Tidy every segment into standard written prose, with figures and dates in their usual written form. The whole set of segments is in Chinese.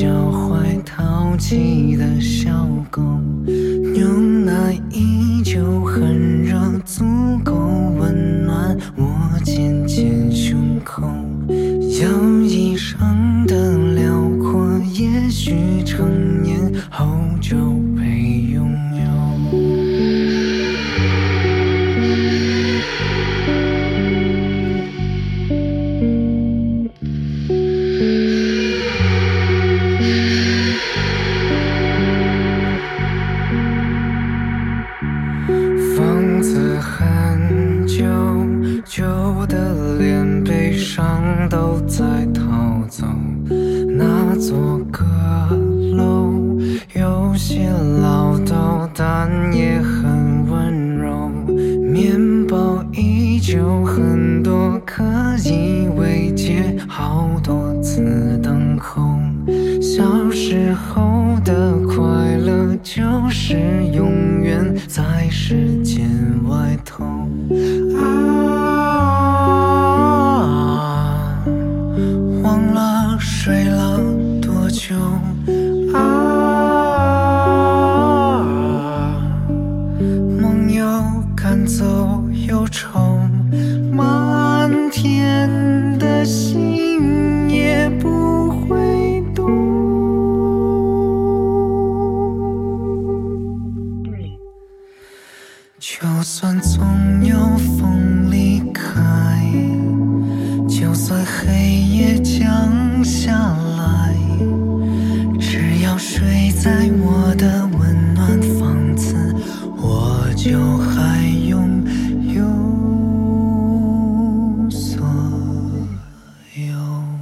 脚踝淘气的小狗，牛奶依旧很热，足够温暖我渐渐胸口。摇椅上的辽阔，也许成年后就被拥有。房子很旧，旧的连悲伤都在逃走。那座阁楼有些老道，但也很温柔。面包依旧很多，可以慰藉好多次等候。小时候的快乐就是永远在时间外头。忘了睡了多久。梦又赶走忧愁，漫天的星也不会动。就算总有风离开，就算黑夜降下来，只要睡在我的温暖房子，我就还拥有所有。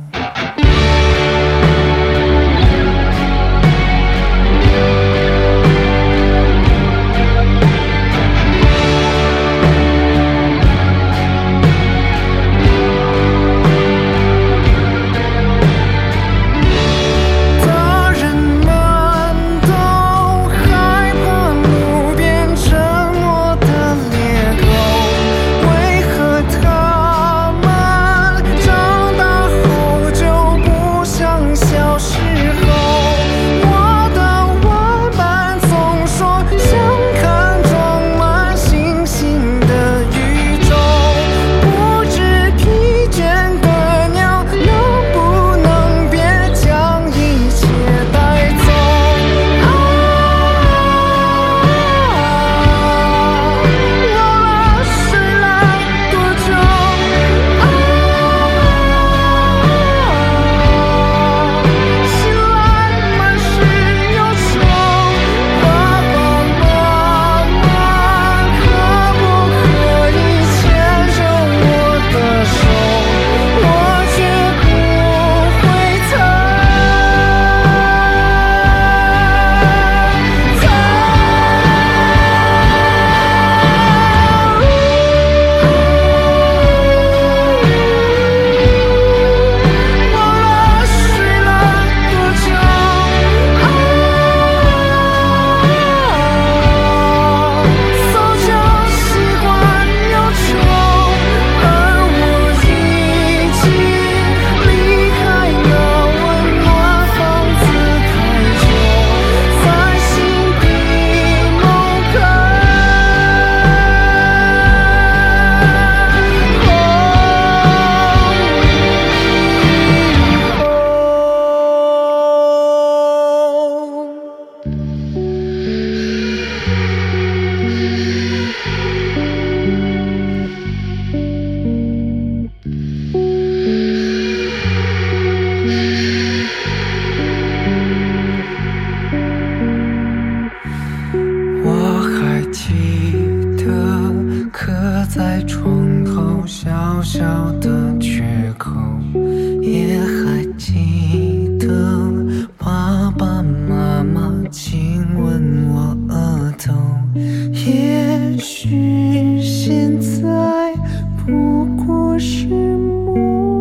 在窗后小小的缺口，也还记得爸爸妈妈亲吻我额头。也许现在不过是梦，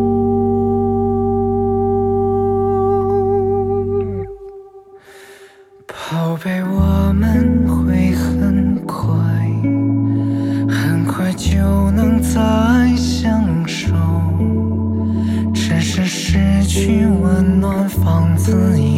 宝贝，我们会很快就能再相守，只是失去温暖房子